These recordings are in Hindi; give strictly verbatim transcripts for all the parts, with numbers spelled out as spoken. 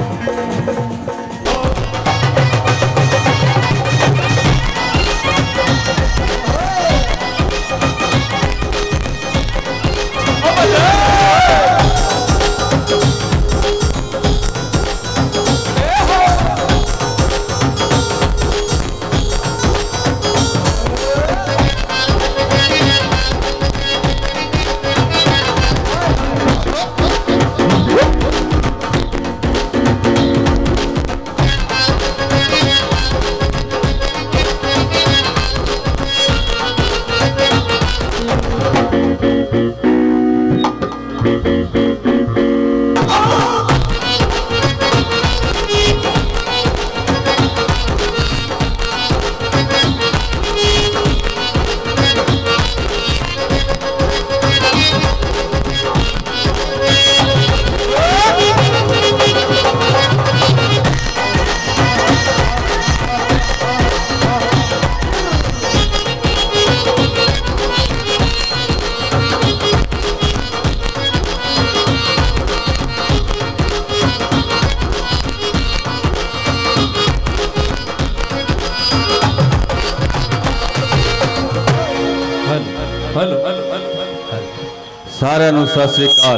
सारे नूं सत श्री अकाल।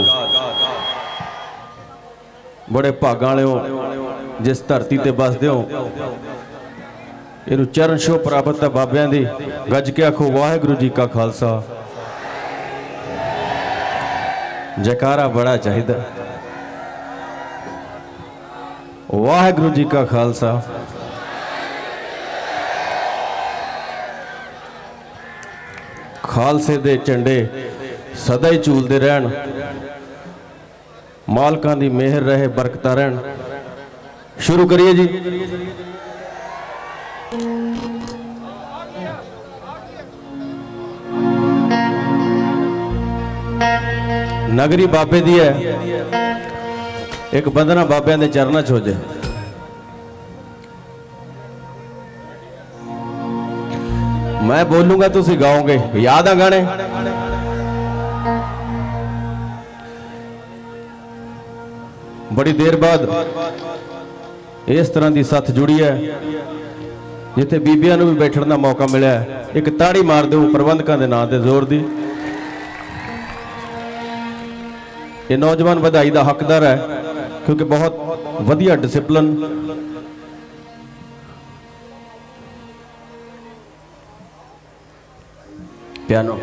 बड़े भागां वाले हो जिस धरती ते बसदे हो। इनू चरण छो प्राप्त है बाबियां दी। गज के आखो वाहिगुरू जी का खालसा। जयकारा बड़ा चाहिदा। वाहिगुरू जी का खालसा। खालसे दे झंडे सदा ही झूलते रहन। मालकां दी मेहर रहे, बरकत रहन। शुरू करिए जी। नगरी बाबे दी है। एक बंदना बाबियां दे चरणा च हो जाए। मैं बोलूंगा तुसी गाओगे। याद आ गाने? बड़ी देर बाद इस तरह की सथ जुड़ी है जिथे बीबियां नूं भी बैठने का मौका मिला है। एक ताड़ी मार दो प्रबंधकों के नाम से जोर दी। ये नौजवान बधाई का हकदार है क्योंकि बहुत वधिया डिसिपलिन पियानो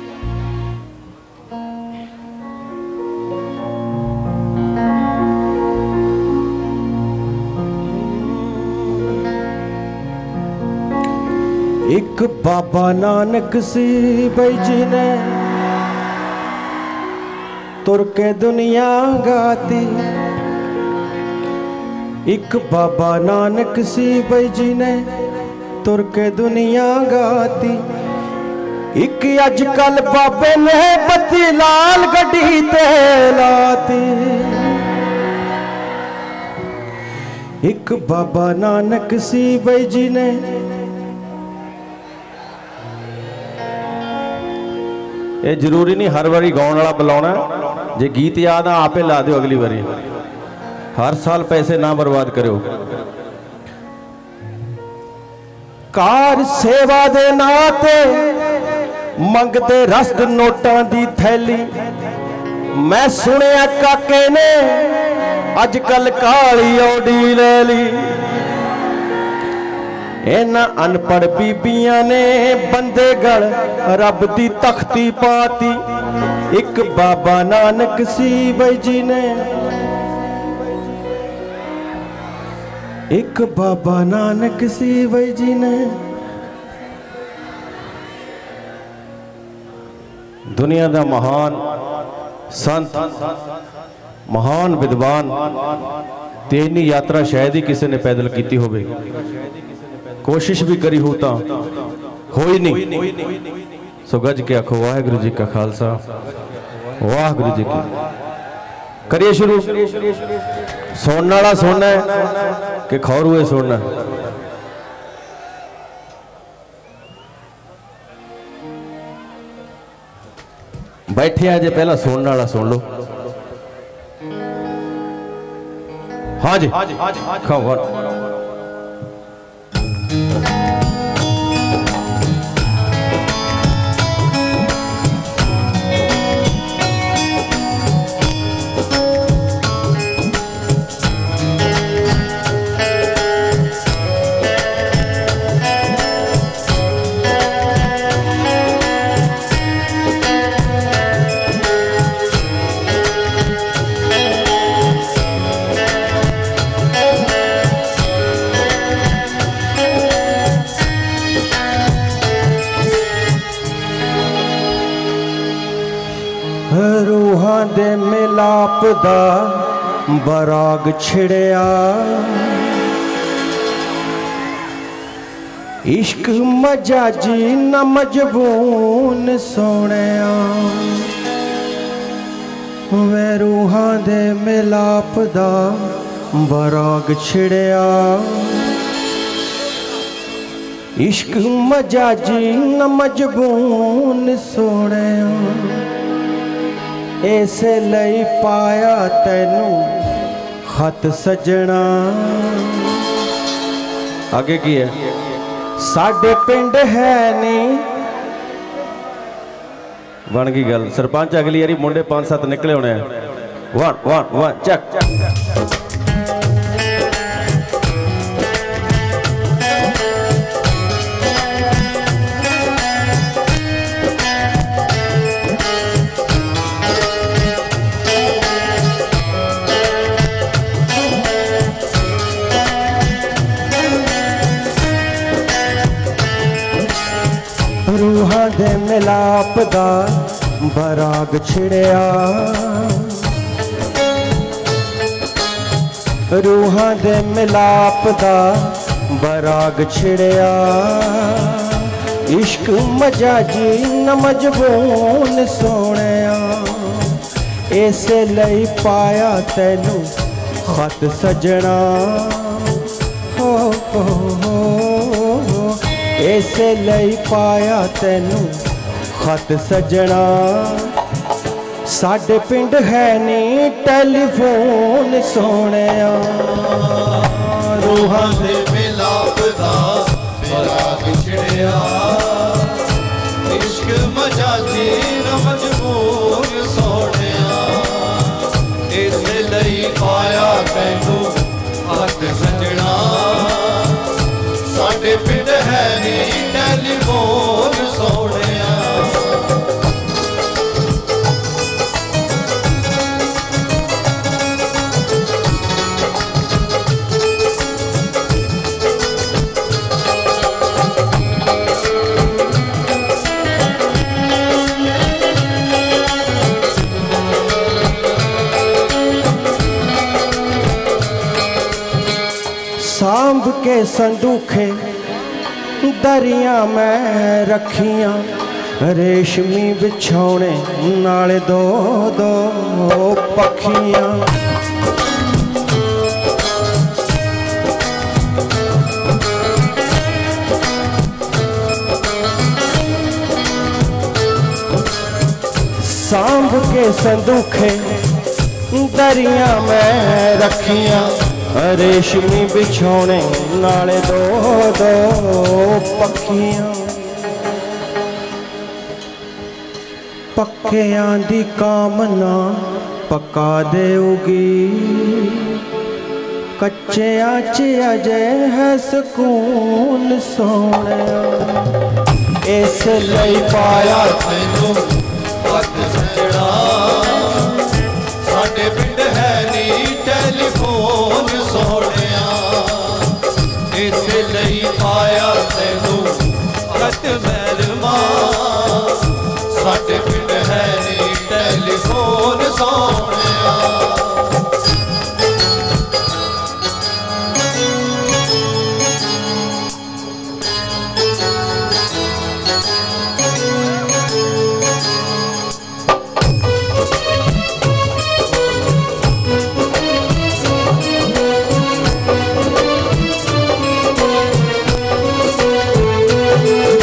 एक बाबा नानक सी भाई जी ने तुर के दुनिया गाती। एक बाबा नानक सी भाई जी ने तुर के दुनिया गाती। एक अजकल बाबे ने बत्ती लाल गड्डी ते लाती। एक बाबा नानक सी भाई जी ने ये जरूरी नहीं हर बारी गाने वाला बुलाना। जे गीत याद आ आपे ला दो अगली बारी। हर साल पैसे ना बर्बाद करो। कार सेवा दे नाते मंगते रस्त नोटां दी थैली। मैं सुनिया काके ने अजकल काली औडी ले ली। इन्हां अनपढ़ बीबियां ने बंदे गल रब दी तख्ती पाती। एक बाबा नानक सी भाई जी ने एक बाबा नानक सी भाई जी ने दुनिया दा महान संत महान विद्वान तेनी यात्रा शायद ही किसी ने पैदल की होवे। कोशिश भी करी हो तो हो ही नहीं। सो गज के आखो वाहिगुरू जी का खालसा वाहिगुरू जी की। करिए शुरू। सुनने वाला सुनना है कि खौरूए सुनना है? बैठे आज पहला सुनने वाला सुन लो। हाँ जी खबर रूहां दे मिलाप दा बराग छिड़िया इश्क मजाजी न मजबून सोनिया वे रूहां दे मिलाप दा बराग छिड़िया इश्क मजाजी न मजबून सोनिया ऐसे लई पाया तैनू खत सजना। आगे की है साडे पिंड है नहीं बन गई गल सरपंच अगली बारी मुंडे पांच सत्त निकले होने वन वन वन चक रूहां दे मिलाप दा बराग छिड़िया रूहां दे मिलाप दा बराग छिड़िया इश्क मजाजी न मजबून सोनिया ऐसे लई पाया तैनू खत सजना हो हो हो ऐसे लई पाया तैनू खत सजना साडे पिंड है नी टेलीफोन सोनिया रूहां दे मिलाप दा बराग छिड़िया इश्क मजाजी न मजबूर सोनिया ऐसे लई पाया तैनू खत सजना साडे पिंड है नी टेलीफोन सोनिया सांभ के संदूखे दरिया में रखियां रेशमी बिछौने नाले दो दो पखियां सांभ के संदूखे दरिया में रखियां रेशमी बिछौने नाले दो दो पखियां पक्कियां दी कामना पका देऊगी कच्चियां च अजे है सुकून सोनिया इस लई पाया तैनू खत सजना साडे पिंड है नी टेलीफोन सोनिया ऐसे लई पाया तैनू खत महरमा साडे पिंड है नी टेलीफोन सोनिया